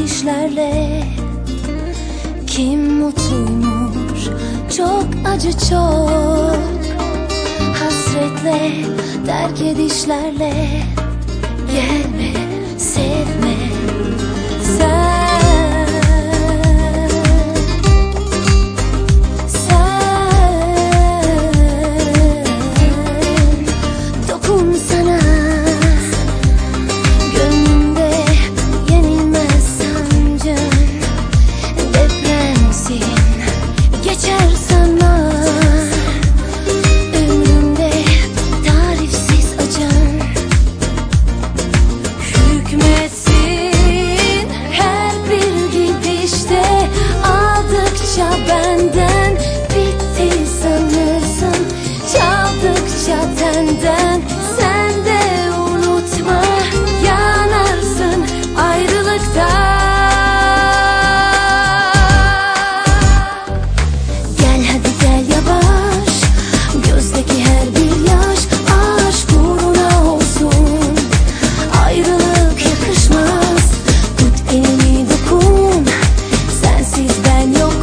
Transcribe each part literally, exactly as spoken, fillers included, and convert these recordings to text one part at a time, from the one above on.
gidişlerle. Kim mutluymuş, çok acı çok. Hasretle, terk edişlerle. Gelme, sevme sen. Benden bitti sanırsın, çaldıkça tenden. Sen de unutma, yanarsın ayrılıkta. Gel hadi gel yavaş, gözdeki her bir yaş aşk uğruna olsun. Ayrılık yakışmaz, tut elimi dokun, sensiz ben yokum.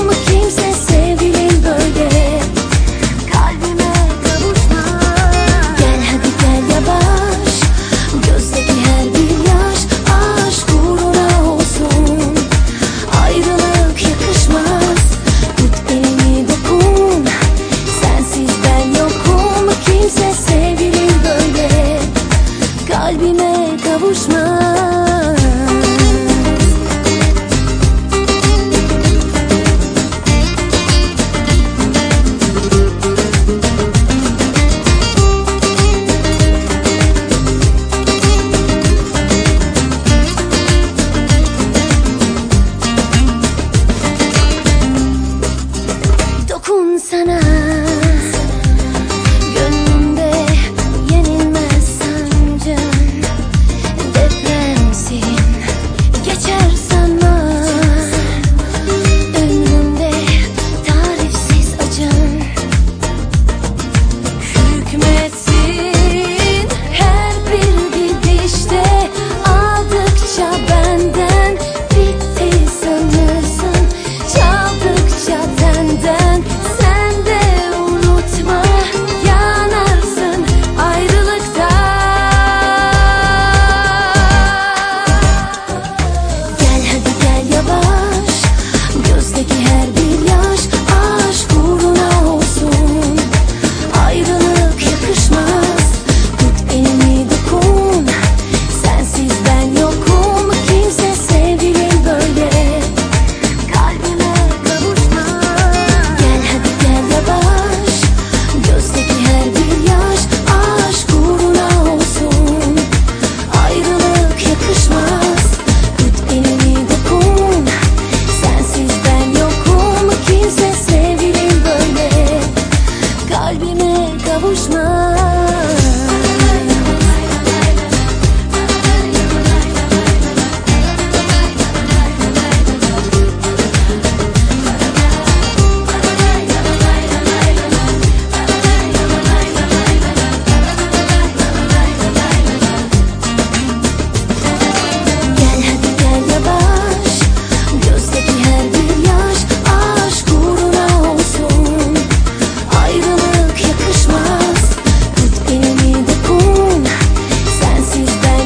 Kalbime kavuşmaz. Dokun sana. Kalbime kavuşmaz.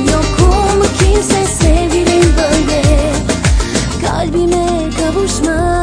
Kalbime kavuşma.